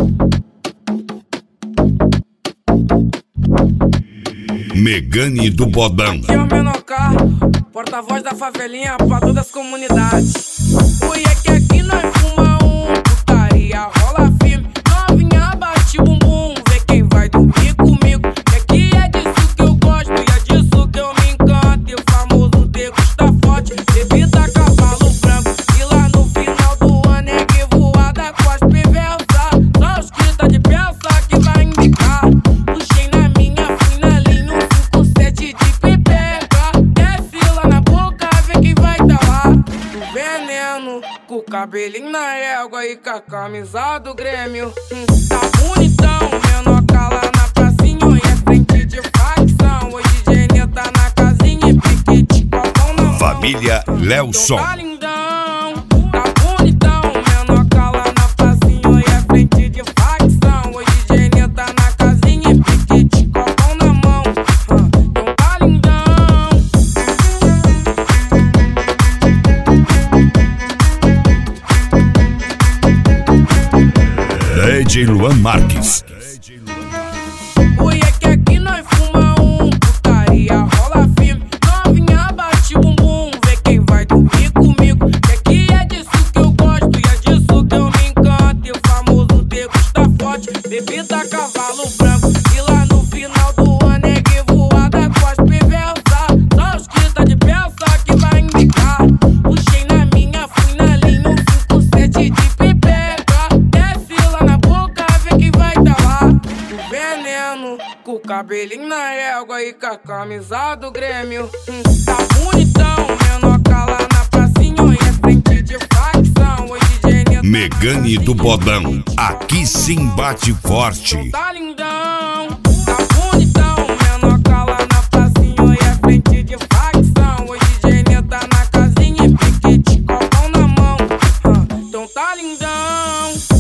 Megane do Bodão. Aqui é o menor carro, porta-voz da favelinha pra todas as comunidades. Oi, é que aqui nós fuma putaria, rola firme. Novinha bate bumbum, vê quem vai dormir comigo. E aqui é disso que eu gosto e é disso que eu me encanto. E o famoso degusta forte, bebida cavalo branco. E lá no final do ano é que voada com as perversas. Só os que tá de peça que vai indicar. Puxei na minha, fui na linha, um 5-7 de pepeca. Desce lá na boca, vê quem vai tá lá. Do veneno, com o cabelinho na régua e com a camisa do Grêmio. Tá bonitão, menor cala na pracinha e é frente de facção. Hoje Gênia tá na casinha e piquete com a mão na mão. Família Lelson. Tá lindão, tá bonitão, menor cala na pracinha e é frente de facção. Hoje Gênia tá na casinha e piquete com a mão na mão. Então tá lindão. DJ Luan Marques. Oi, é que aqui nós fuma putaria, rola firme. Novinha bate bumbum, vê quem vai dormir comigo. E aqui é disso que eu gosto e é disso que eu me encanto. E o famoso degusta forte, bebida cavalo branco. E lá no final do ano é que voada com as perversas. Só os que tá de peça que vai indicar. Puxei na minha, fui na linha, um 5-7 de pepeca. Desce lá na boca, vê quem vai tá lá. Do veneno, com o cabelinho na régua e com a camisa do Grêmio. Tá bonitão, menor cala na pracinha e é frente de facção. Hoje Gênia tá Megane do Bodão. Aqui sim bate forte. tá lindão, tá bonitão, menor cala na pracinha e é frente de facção. Hoje Gênia tá na casinha e piquete com a mão na mão. Então tá lindão.